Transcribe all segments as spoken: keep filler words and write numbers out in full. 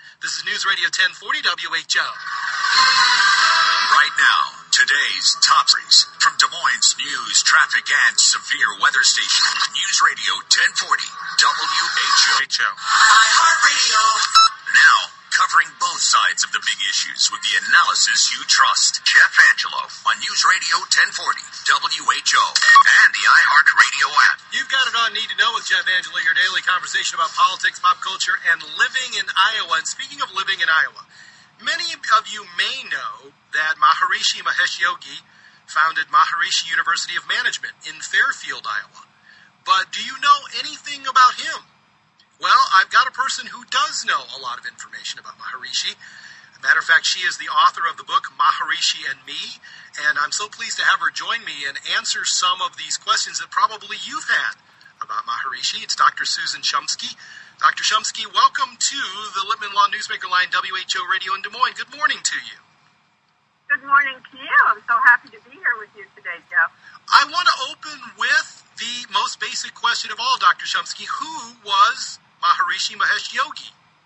This is News Radio ten forty W H O. Right now, today's top stories from Des Moines News, Traffic, and Severe Weather Station. News Radio ten forty W H O. iHeartRadio. Now, covering both sides of the big issues with the analysis you trust. Jeff Angelo on News Radio ten forty W H O and the iHeartRadio app. You've got it on Need to Know with Jeff Angelo, your daily conversation about politics, pop culture, and living in Iowa. And speaking of living in Iowa, many of you may know that Maharishi Mahesh Yogi founded Maharishi University of Management in Fairfield, Iowa. But do you know anything about him? Well, I've got a person who does know a lot of information about Maharishi. As a matter of fact, she is the author of the book Maharishi and Me, and I'm so pleased to have her join me and answer some of these questions that probably you've had about Maharishi. It's Doctor Susan Shumsky. Doctor Shumsky, welcome to the Lippman Law Newsmaker Line W H O Radio in Des Moines. Good morning to you. Good morning to you. I'm so happy to be here with you today, Jeff. I want to open with the most basic question of all, Doctor Shumsky. Who was Maharishi Mahesh Yogi?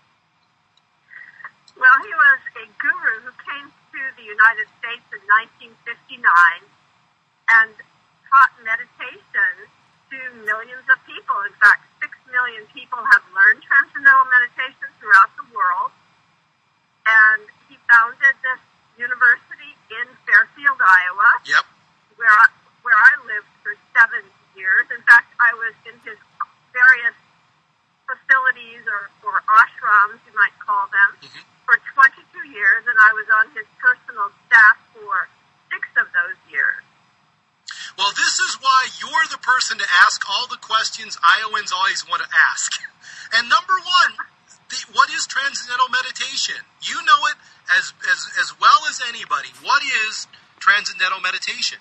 Well, he was a guru who came to the United States in nineteen fifty-nine and taught meditation to millions of people. In fact, six million people have learned transcendental meditation throughout the world. And he founded this university in Fairfield, Iowa, Yep. where I, where I lived for seven years. In fact, I was in his various facilities or, or ashrams, you might call them, Mm-hmm. for twenty-two years, and I was on his personal staff for six of those years. Well, this is why you're the person to ask all the questions Iowans always want to ask. And number one, the, what is transcendental meditation? You know it as, as, as well as anybody. What is transcendental meditation?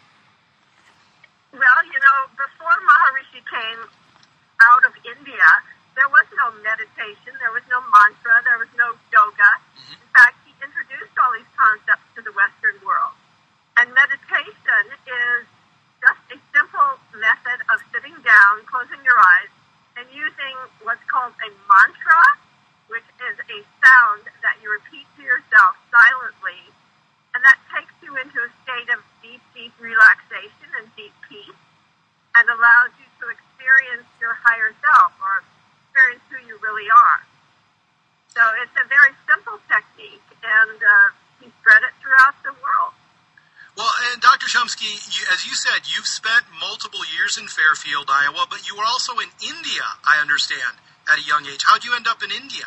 Well, you know, before Maharishi came out of India, there was no meditation, there was no mantra, there was no yoga. Mm-hmm. In fact, he introduced all these concepts to the Western world. And meditation is just a simple method of sitting down, closing your eyes, and using what's called a mantra, which is a sound that you repeat to yourself silently, and that takes you into a state of deep, deep relaxation and deep peace, and allows you to experience your higher self, or experience who you really are. So it's a very simple technique, and uh, he spread it throughout the world. Well, and Doctor Shumsky, you, as you said, you've spent multiple years in Fairfield, Iowa, but you were also in India, I understand, at a young age. How'd you end up in India?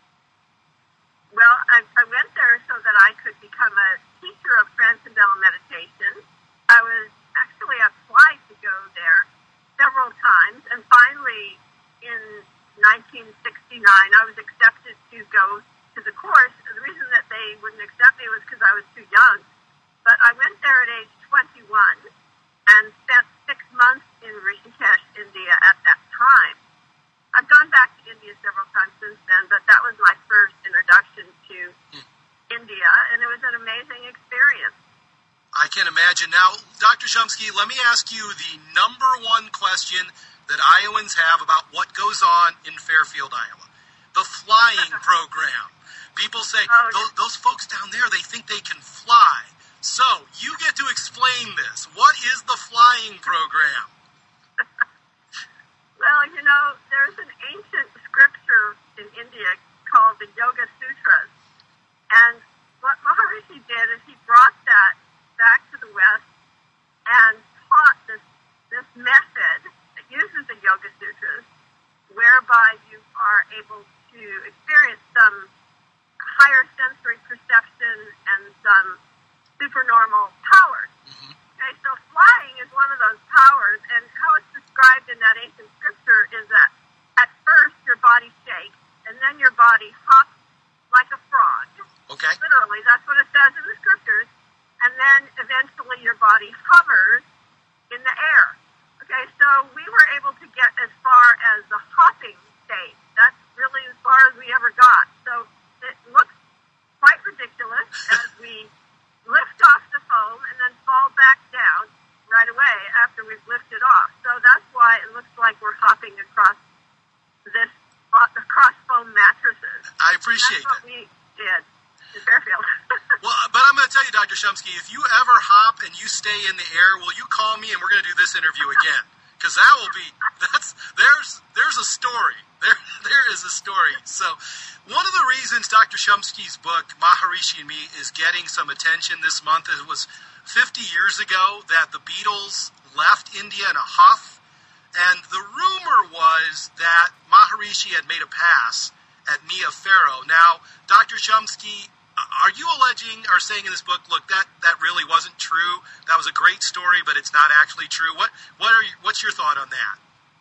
Well, I, I went there so that I could become a teacher of transcendental meditation. I was actually applied to go there several times, and finally, in nineteen sixty-nine, I was accepted to go to the course. The reason that they wouldn't accept me was because I was too young. But I went there at age twenty-one and spent six months in Rishikesh, India at that time. I've gone back to India several times since then, but that was my first introduction to hmm. India, and it was an amazing experience. I can imagine. Now, Doctor Shumsky, let me ask you the number one question that Iowans have about what goes on in Fairfield, Iowa. The flying program. People say, oh, those, those folks down there, they think they can fly. So, you get to explain this. What is the flying program? Well, you know, there's an ancient scripture in India called the Yoga Sutras. And what Maharishi did is he brought that back to the West and taught this, this method that uses the Yoga Sutras, whereby you are able to experience some higher sensory perception and some supernormal powers. Mm-hmm. Okay, so flying is one of those powers, and how it's described in that ancient scripture is that at first your body shakes, and then your body hops like a frog. Okay. Literally, that's what it says in the scriptures. And then eventually your body hovers in the air. Okay, so we were able to get as far as the hopping state. That's really as far as we ever got. So it looks quite ridiculous as we lift off the foam and then fall back down right away after we've lifted off. So that's why it looks like we're hopping across this across foam mattresses. I appreciate That's what that. we did in Fairfield. Well, but I'm going to tell you, Doctor Shumsky, if you ever hop and you stay in the air, will you call me and we're going to do this interview again? Because that will be, that's, there's, there's a story. There, there is a story. So one of the reasons Doctor Shumsky's book, Maharishi and Me, is getting some attention this month, it was fifty years ago that the Beatles left India in a huff. And the rumor was that Maharishi had made a pass at Mia Farrow. Now, Doctor Shumsky, are you alleging or saying in this book, look, that, that really wasn't true? That was a great story, but it's not actually true. What what are you, what's your thought on that?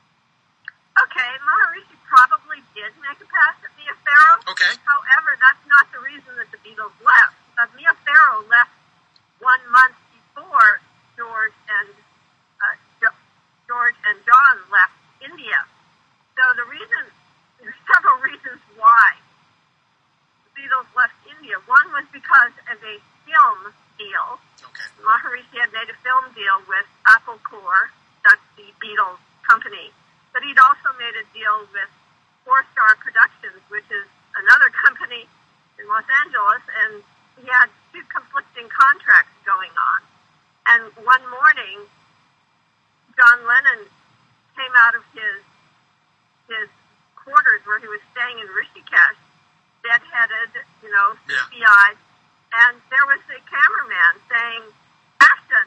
Okay, Maharishi probably did make a pass at Mia Farrow. Okay. However, that's not the reason that the Beatles left. Uh, Mia Farrow left one month before George and uh, jo- George and John left India. So the reason, there's several reasons why the Beatles left India. One was because of a film deal. Okay. Maharishi had made a film deal with Apple Corps, that's the Beatles company. But he'd also made a deal with Four Star Productions, which is another company in Los Angeles, and he had two conflicting contracts going on. And one morning, John Lennon came out of his his quarters where he was staying in Rishikesh, deadheaded, you know, Yeah. sleepy-eyed, and there was a cameraman saying, "Action!"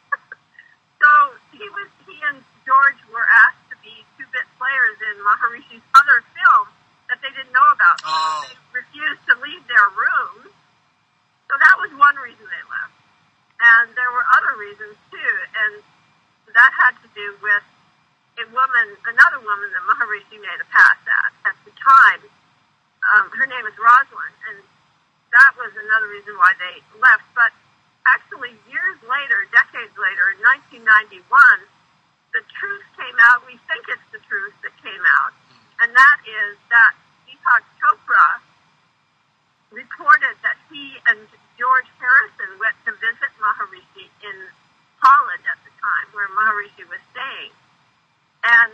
So he was he and George were asked to be two-bit players in Maharishi's other film that they didn't know about. Oh. They refused to leave their rooms. So that was one reason they left. And there were other reasons, too. And that had to do with a woman, another woman that Maharishi made a pass at at the time. Um, her name is Rosalind. And that was another reason why they left. But actually, years later, decades later, in nineteen ninety-one, the truth came out. We think it's the truth that came out. And that is that Deepak Chopra reported that he and George Harrison went to visit Maharishi in Holland at the time, where Maharishi was staying. And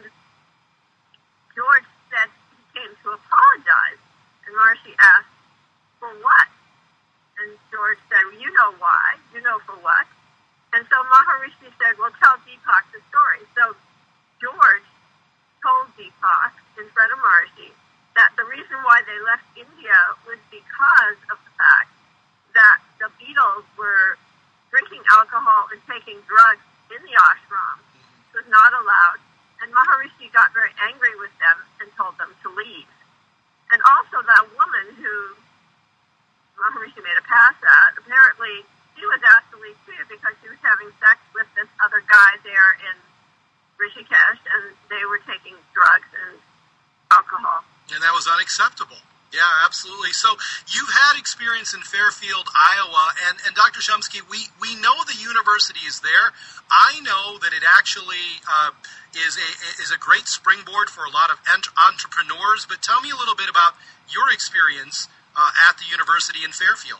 George said he came to apologize. And Maharishi asked, for what? And George said, well, you know why. You know for what. And so Maharishi said, well, tell Deepak the story. So George told Deepak in front of Maharishi that the reason why they left India was because of the fact that the Beatles were drinking alcohol and taking drugs in the ashram. It was not allowed. And Maharishi got very angry with them and told them to leave. And also that woman who Maharishi made a pass at, apparently she was asked to leave too because she was having sex with this other guy there in Rishikesh, and they were taking drugs and alcohol. And that was unacceptable. Yeah, absolutely. So you've had experience in Fairfield, Iowa, and, and Doctor Shumsky, we, we know the university is there. I know that it actually uh, is a is a great springboard for a lot of ent- entrepreneurs, but tell me a little bit about your experience uh, at the university in Fairfield.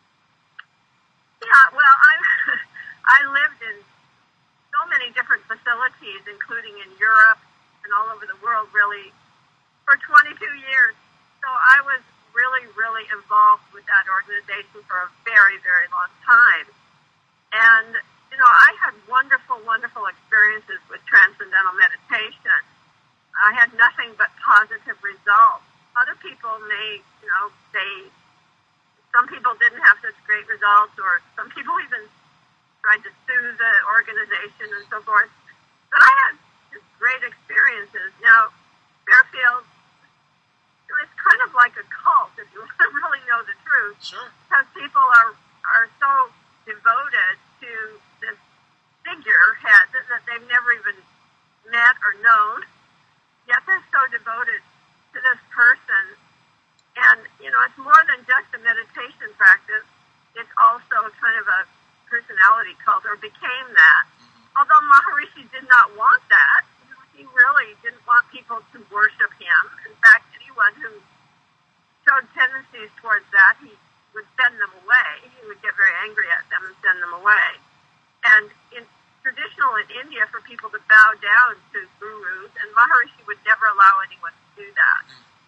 Yeah, well, I I lived in so many different facilities, including in Europe and all over the world, really, for twenty-two years. So I was really, really involved with that organization for a very, very long time. And, you know, I had wonderful, wonderful experiences with transcendental meditation. I had nothing but positive results. Other people may, you know, they, some people didn't have such great results, or some people even tried to sue the organization and so forth. But I had just great experiences. Now, Fairfield, it's kind of like a cult, if you really know the truth. Sure. Because people are, are so devoted to this figurehead that they've never even met or known, yet they're so devoted to this person. And, you know, it's more than just a meditation practice. It's also kind of a personality cult, or became that. Mm-hmm. Although Maharishi did not want that. He really didn't want people to worship him. In fact, anyone who showed tendencies towards that, he would send them away. He would get very angry at them and send them away. And in traditional in India, for people to bow down to gurus, and Maharishi would never allow anyone to do that.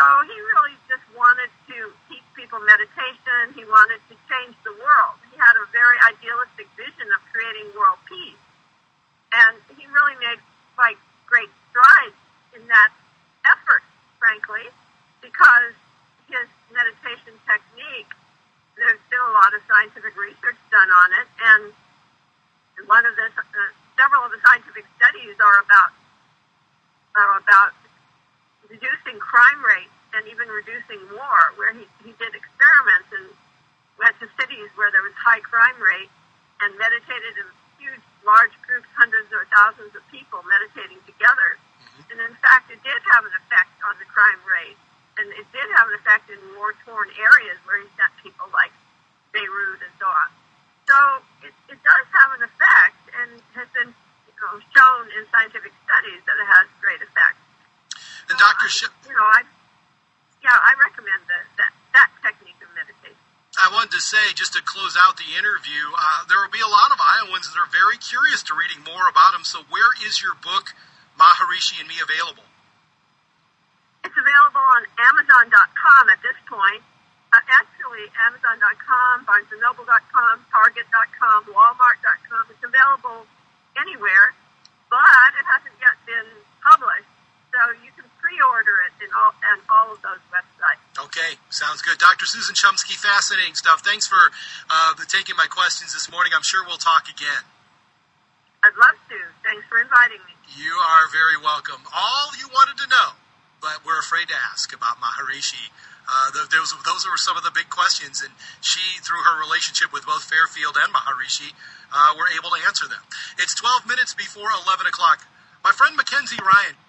So he really just wanted to teach people meditation. He wanted to change the world. He had a very idealistic vision of creating world peace. And he really made like great strides in that effort, frankly, because his meditation technique, there's been a lot of scientific research done on it, and one of the uh, several of the scientific studies are about are about reducing crime rates and even reducing war, where he, he did experiments and went to cities where there was high crime rate and meditated in huge, large groups, hundreds or thousands of people meditating together. Mm-hmm. And in fact, it did have an effect on the crime rate, and it did have an effect in war-torn areas where he sent people like Beirut and so on. So it, it does have an effect, and has been you know, shown in scientific studies that it has great effect. And Doctor Sh- you know, I yeah, I recommend the, that that technique of meditation. I wanted to say, just to close out the interview, uh, there will be a lot of Iowans that are very curious to reading more about him. So where is your book, Maharishi and Me, available? It's available on Amazon dot com at this point. Uh, actually, Amazon dot com, Barnes and Noble dot com, Target dot com, Walmart dot com. It's available anywhere, but it hasn't yet been published. So you can pre-order it in all and all of those websites. Okay, sounds good. Doctor Susan Chumsky, fascinating stuff. Thanks for uh, taking my questions this morning. I'm sure we'll talk again. I'd love to. Thanks for inviting me. You are very welcome. All you wanted to know, but we're afraid to ask about Maharishi. Uh, those, those were some of the big questions, and she, through her relationship with both Fairfield and Maharishi, uh, were able to answer them. It's twelve minutes before eleven o'clock. My friend Mackenzie Ryan